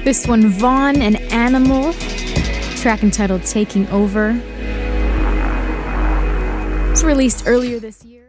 This one, Vaughn and Animal, track entitled Taking Over. It was released earlier this year.